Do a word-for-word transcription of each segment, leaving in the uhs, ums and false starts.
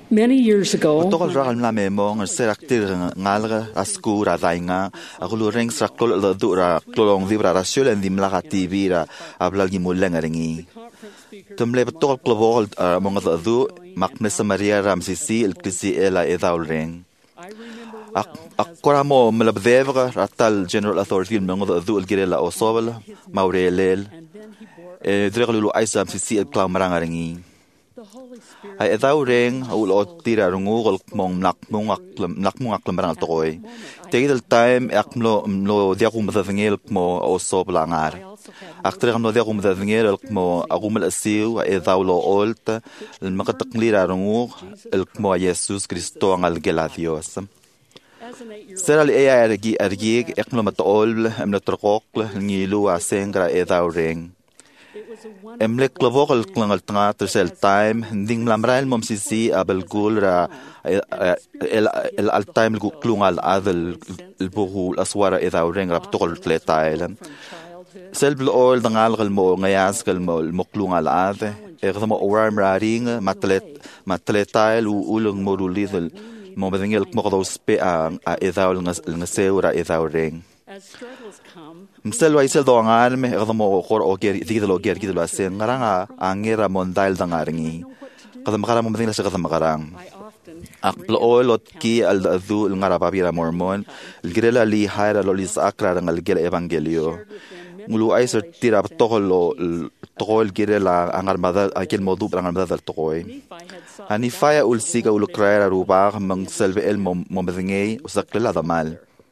Many years ago, Tokol ra kalmla memong seraktir ngalga askura dainga akulu reng srakol la dura klolong vibra rasul en dimla ka T V ra ablagi mulenga ringi. Tumle tokol klobol mong da du maknesa Maria Ramsisi el krisi ela edaul reng. Akkora mo melabdevra ratal General Authority mong da du el girela osobel maurelel e dreglu aisa Ramsisi el klamaranga ringi. Ay edaw ring ul otira rungul mong nakmung aklam nakmung aklam barang tokoy. Take the time akmlo mlo diakum badavingel mo oso blangar. Aktre kamlo diakum badavingel mo agumel asiu edaw lo olt el makatakmlira rungul el mo Jesus Cristo ang algeladios. Sera li eya ergi ergi ekmlo matol emlo trokok ngilu asengra edaw ring. Emlek klavokal klangal tanga tersel time ding lamrail mom sisi abel gul ra el el al time gu klungal adel el buhu aswara ida reng rap tokol tletail sel bl ol dangal gal mo ngayas gal mo moklungal ade er mo oram raring matlet matletail u ulung morulidel mo bedengel mo do spe a ida ngaseura ida reng Msel wa isel do angar me kadamo kor oger digidelo oger gidelo asen ngaranga angera mondail dangaringi kadam karang mo meding la kadam karang akplo olot ki al adu ngara babira mormon girela li haira lolis akra ngal gel evangelio ngulu aiser tira tokolo tokol girela angar madal akil modu angar madal tokoy ani faya ulsiga ulkraira ruba mang selve el mo medingay usaklela damal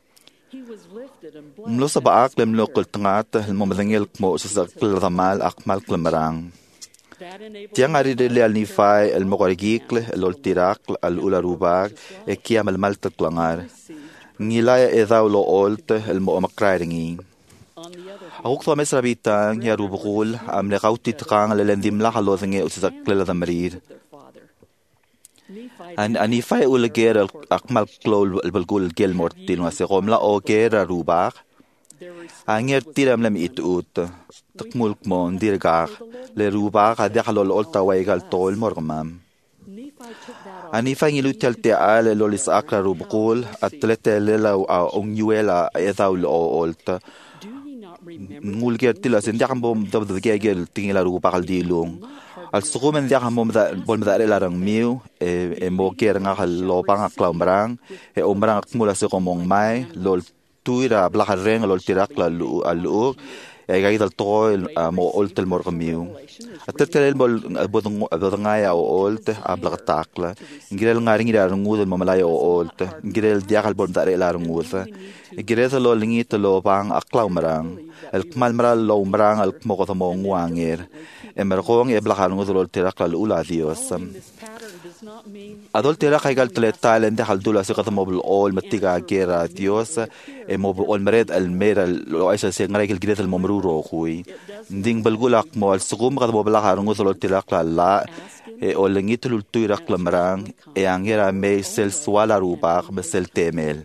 Mlo sa baak lem lo kultangat mo madengel mo sa kladamal akmal klamarang. Tiang ari de le alnifai el mokorigikle el oltirak al ularubag e kiam el malta klangar. Ngilaya edaw lo olt el mo makrairingi. Ako kto mes rabitang ya rubukul am le kautit kang lelendim la halodenge sa kladamarir. An anifai ulager akmal klol balgul gel mortil nga se komla oger rubak anger tiram lam itut takmul mo dirgak le rubak ade halol olta waigal tol morgmam anifai ngilutel te ale lolis akra rubkul atlete lela ong yuela edaul olta ngulger tila sendiam bom dabdgegel tingila rubak dilung al sukumen dia hamom da bol da larang miu e e moker nga lopang aklambrang e ombrang akmula se komong mai lol tuira blahareng lol tirak la lu alu e gai dal toy mo oltel mor miu atetel bol bodong bodongaya o olte ablagtakla ngirel ngaring ira ngud mo malay o olte ngirel dia kal bol da larang ngud ngirel lol ngit lopang aklambrang el kmal mral lo ombrang al mo ko mo ngwanger emergong e blahan ngudol tirak la ula dios adol tirak ay gal tleta lende haldula se qad mobil ol matiga gera dios e mobil ol mered al mera lo aisa se ngare gel gret al momruro khui ding balgulak mo al sugum qad mobil har ngudol tirak la la e ol ngitul tirak la marang e angera me sel swala ruba mesel temel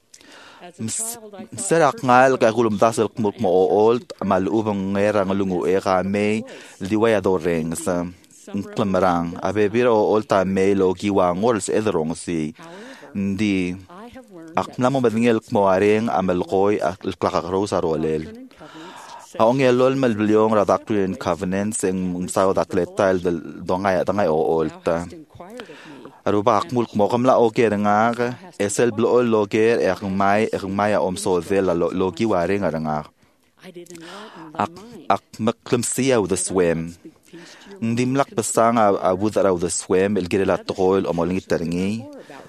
Serak ngal ka gulum dasel kmuk mo old mal ubang ngera ngalungu e ka may liwaya do reng sa klamarang abe biro olta may lo giwa ngols edrong si ndi akna mo badingel kmo areng amal koy ak klakakro sa rolel aong elol mal bilyong ra doctrine covenants eng saw atleta del dongay dangay o olta Aruba akmul mo kamla oker nga esel blo loger ek mai ek mai om so vela logi ware nga nga ak ak maklemsia with the swim ndim lak pasang a with the swim el girela tol o moling taringi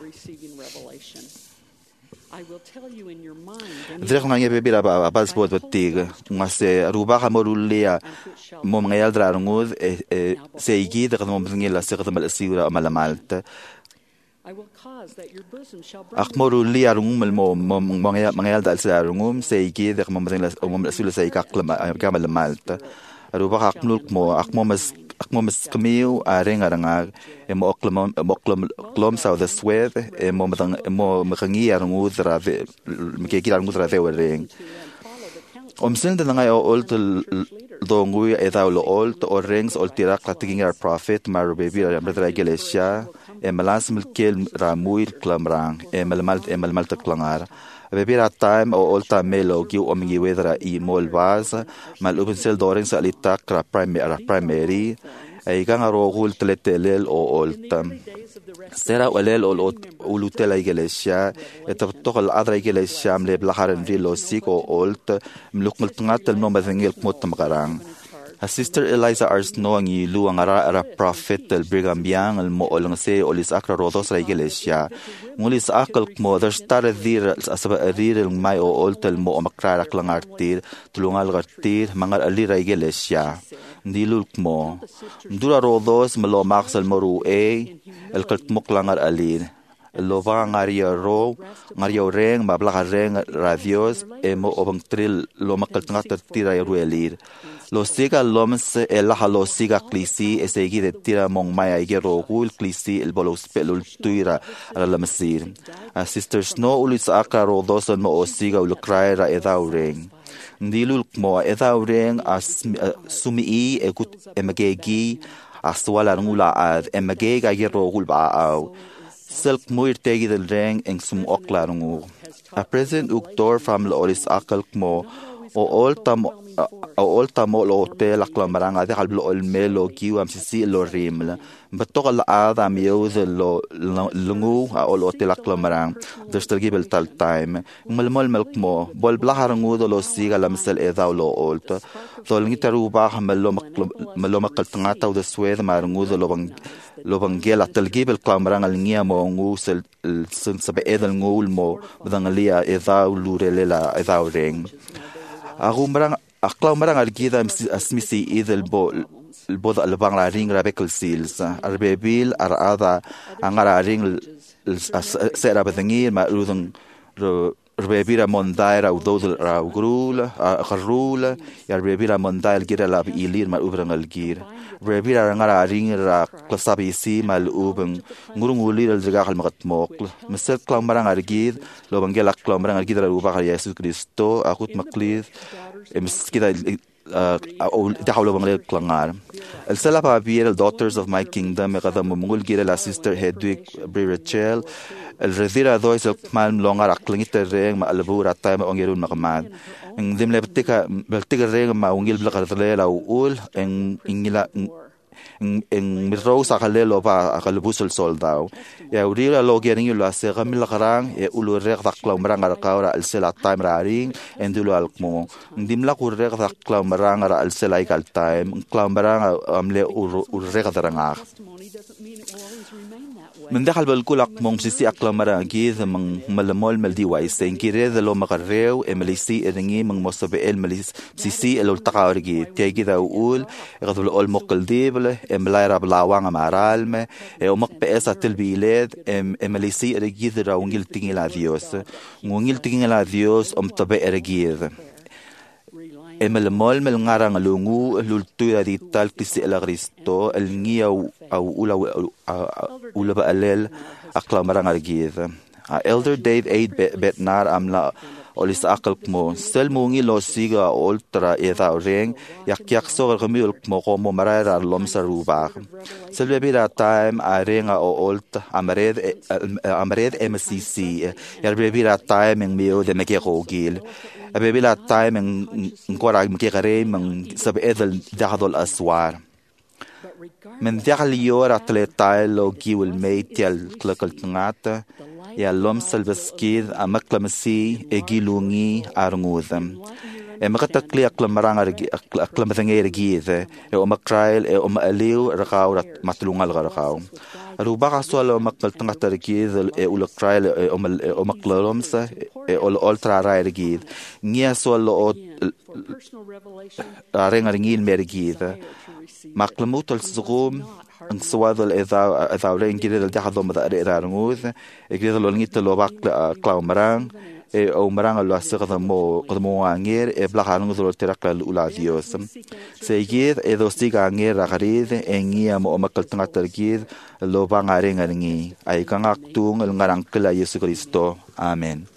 Drek nga ngebe bila ba bas bod batig ngase aruba ka morulia mo mga yaldra ngud e se igi de mo ngela se qadam al asira malamalta akmorulia rungum mo mga mga yaldra al sira rungum se igi de mo ngela mo asila se ikaklam kamal malta aruba ka akmul mo akmo mas akmo mas kamiu areng aranga e mo oklam mo oklam klom sa the swed e mo matang mo makangi arungu drave mke kila arungu drave wereng Omsin de ngai o olt dongui eda lo olt o rings ol tirak la tiging ar prophet mar baby ra bradra iglesia e malas milkel ramui klamrang e malmal e malmal taklangar baby ra time o olta melo gi o mingi wedra i mol vas mal open sel doring sa litak ra primary primary ay gang aro gul tletelel o olta sera walel ol ulutela iglesia etabtok al adra iglesia mle blaharan vilo sik o olt mlukmul tngatel no mazengel kmot magarang a sister Eliza Arsno ang ilu ang ara ara prophet el Brigham Young el mo olong se olis akra rodos ra iglesia ngulis akal kmo der star dir asaba arir el mai o olt el mo makra lang artir tulungal artir mangal ali ra iglesia ndilul kmo ndura rodos malomak sal moru e el kaltmok langar alir el lova ngaria ro ngaria reng mabla reng radios e mo obang tril lo makaltngat tira ruelir lo siga loms el halo siga klisi esegi de tira mong maya igero gul klisi el bolos pelul tuira ala masir a sisters no ulis akra rodos mo osiga ul kraira edaureng ndilul kmo edaureng as sumi e gut emagegi aswala ngula ad emagega igero gul ba au silk muir tegi del reng eng sum oklarungu a present uktor from loris akal kmo o oltam o oltam lo hotel aklamranga de halblo el melo kiwam sisi lo rimla betok al ada miuz lo lungu a ol hotel aklamrang destergibel tal time mal mal melkmo bol blaharangu lo siga lamsel eda lo olta so ngitaru ba hamlo malo makaltngata de swed marngu lo bang lo bangela talgibel klamrang al ngia mo ngu sel sun sabe edel ngul mo dangalia eda lurelela eda reng agumrang aklau marang argida asmisi idel bo bod al bangla ring rabekel sils arbebil arada angara ring sera bedengir ma udung rbebira mondaira udol ra grul kharul ya rbebira mondail gira la ilir ma ubrang algir rbebira angara ring ra klasabi si mal ubang ngurung ulir al jaga al magatmok mesel klau marang argid lo bangela klau marang argid ra ubah yesus kristo akut maklid ems kita dahawlo bang klangar el sala pa bier el daughters of my kingdom kada mungul gira la sister Hedwig Brechel el redira dois el mal longar aklingite reng ma albura time ongerun makamad ng dimle betika betika reng ma ungil blakadle la ul en ingila en mirro sa kalelo pa akalbusol soldao ya urila logering yu la se gamil karang e ulurek dakla marang arkaura al sela time raring endulo alkmo ndimla kurek dakla marang ara al sela ikal time kla marang amle urek daranga mendakal balkulak mong sisi akla marang giz mang malamol maldi waise inkire de lo makarreu emelisi edengi mang mosabe el melis sisi el ultaqaurgi tegi da ul egadul ol moqaldible emlaira blawang amaralme e omak pesa tilbiled em emelisi ergid ra ungil tingila dios ngungil tingila dios om tabe ergid emel mol mel ngarang lungu lultu di tal kisi el Cristo el ngia au ula ula ba alel akla marang ergid elder Dave aid betnar amla olis akal kmo sel mungi lo siga ultra eda reng yak yak so gamiul kmo komo marara lom saruba sel bebira time arenga o olt amred amred M C C yar bebira time ng mio de mekegogil bebira time ng ngora mekegare ng sab edel dahdol aswar men dakhal yor atleta lo giul meitel klakal tngata ya lom salvaskid amaklamasi egilungi arngudam e makatakli aklamarang aklamatangay ergid e omakrail e omaliw rakaw matulungal rakaw aruba kaswalo makaltangat ergid e ulakrail e omaklalomsa e ultra ergid ngia swalo areng aringin mergid maklamut al zugum ang suwadol eda eda reng gire del dahadom da era rngud e gire lo ngit lo bak klaumarang e o marang lo asqada mo qadmo anger e blahanung do terakal uladios seguir e do stiga anger agarid engia mo makal tanga tergid lo bangareng aringi ay kangaktung el ngarang kala Yesu Kristo amen.